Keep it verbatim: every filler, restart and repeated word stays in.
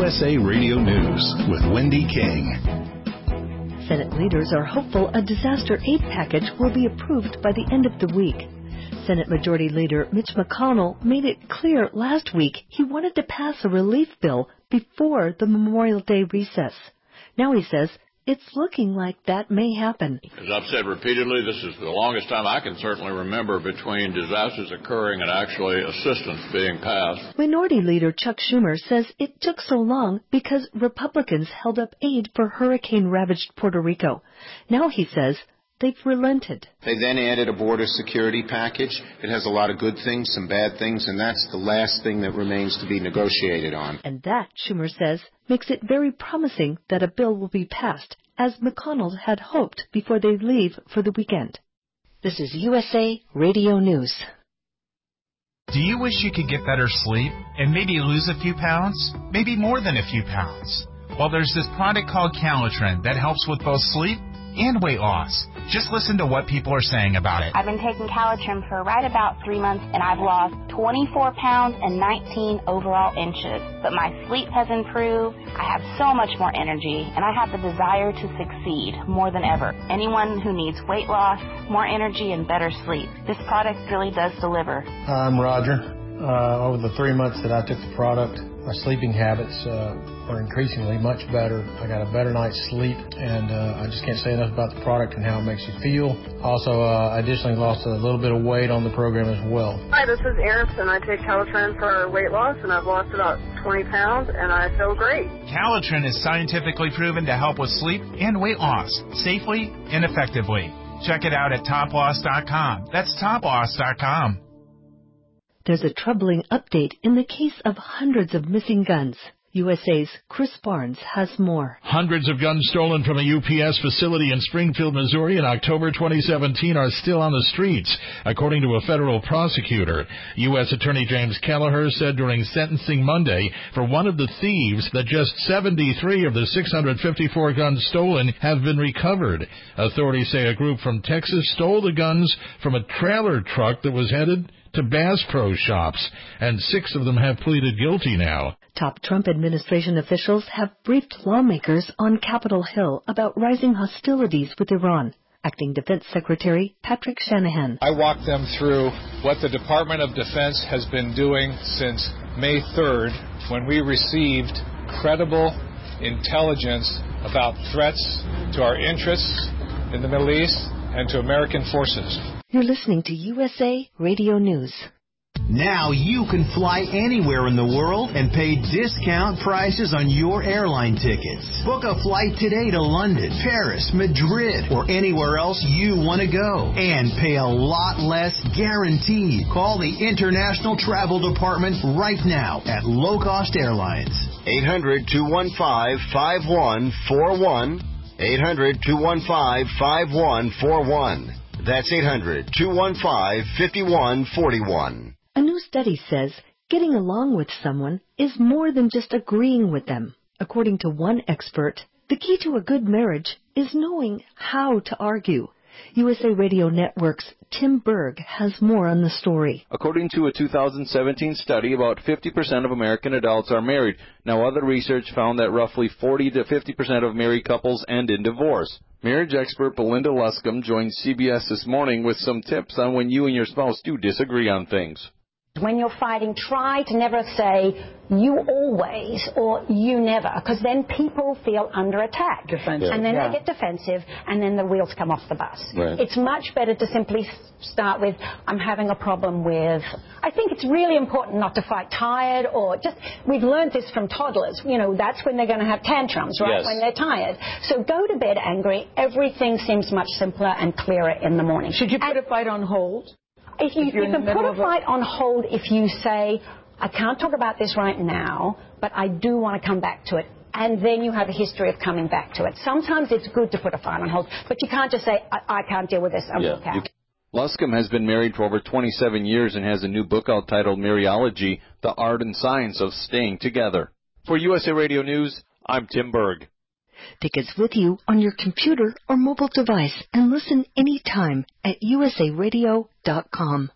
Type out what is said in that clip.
S A Radio News with Wendy King. Senate leaders are hopeful a disaster aid package will be approved by the end of the week. Senate Majority Leader Mitch McConnell made it clear last week he wanted to pass a relief bill before the Memorial Day recess. Now he says it's looking like that may happen. As I've said repeatedly, this is the longest time I can certainly remember between disasters occurring and actually assistance being passed. Minority Leader Chuck Schumer says it took so long because Republicans held up aid for hurricane-ravaged Puerto Rico. Now he says they've relented. They then added a border security package. It has a lot of good things, some bad things, and that's the last thing that remains to be negotiated on. And that, Schumer says, makes it very promising that a bill will be passed, as McConnell had hoped before they leave for the weekend. This is U S A Radio News. Do you wish you could get better sleep and maybe lose a few pounds? Maybe more than a few pounds? Well, there's this product called Calitrin that helps with both sleep and weight loss. Just listen to what people are saying about it. I've been taking Calitrin for right about three months, and I've lost twenty-four pounds and nineteen overall inches. But my sleep has improved. I have so much more energy, and I have the desire to succeed more than ever. Anyone who needs weight loss, more energy, and better sleep, this product really does deliver. Hi, I'm Roger. Uh, over the three months that I took the product, my sleeping habits uh, are increasingly much better. I got a better night's sleep, and uh, I just can't say enough about the product and how it makes you feel. Also, uh, I additionally lost a little bit of weight on the program as well. Hi, this is Erin. I take Calitrin for weight loss, and I've lost about twenty pounds, and I feel great. Calitrin is scientifically proven to help with sleep and weight loss safely and effectively. Check it out at top loss dot com. That's top loss dot com. There's a troubling update in the case of hundreds of missing guns. U S A's Chris Barnes has more. Hundreds of guns stolen from a U P S facility in Springfield, Missouri in October twenty seventeen are still on the streets, according to a federal prosecutor. U S Attorney James Kelleher said during sentencing Monday for one of the thieves that just seventy-three of the six hundred fifty-four guns stolen have been recovered. Authorities say a group from Texas stole the guns from a trailer truck that was headed to Bass Pro Shops, and six of them have pleaded guilty now. Top Trump administration officials have briefed lawmakers on Capitol Hill about rising hostilities with Iran. Acting Defense Secretary Patrick Shanahan. I walked them through what the Department of Defense has been doing since May third, when we received credible intelligence about threats to our interests in the Middle East and to American forces. You're listening to U S A Radio News. Now you can fly anywhere in the world and pay discount prices on your airline tickets. Book a flight today to London, Paris, Madrid, or anywhere else you want to go. And pay a lot less guaranteed. Call the International Travel Department right now at Low Cost Airlines. eight hundred, two one five, five one four one. eight hundred, two one five, five one four one. That's eight hundred, two one five, five one four one. A new study says getting along with someone is more than just agreeing with them. According to one expert, the key to a good marriage is knowing how to argue. U S A Radio Network's Tim Berg has more on the story. According to a two thousand seventeen study, about fifty percent of American adults are married. Now, other research found that roughly forty to fifty percent of married couples end in divorce. Marriage expert Belinda Luscombe joined C B S This Morning with some tips on when you and your spouse do disagree on things. When you're fighting, try to never say, you always, or you never, because then people feel under attack. Defensive. And then yeah. they get defensive, and then the wheels come off the bus. Right. It's much better to simply start with, I'm having a problem with... I think it's really important not to fight tired, or just... We've learned this from toddlers. You know, that's when they're going to have tantrums, right? Yes. When they're tired. So go to bed angry. Everything seems much simpler and clearer in the morning. Should you put and, a fight on hold? If you, you can put a fight on hold if you say, I can't talk about this right now, but I do want to come back to it. And then you have a history of coming back to it. Sometimes it's good to put a fight on hold, but you can't just say, I, I can't deal with this, I'm yeah, okay. Luscombe has been married for over twenty-seven years and has a new book out titled Mariology, The Art and Science of Staying Together. For U S A Radio News, I'm Tim Berg. Take us with you on your computer or mobile device and listen anytime at U S A radio dot com.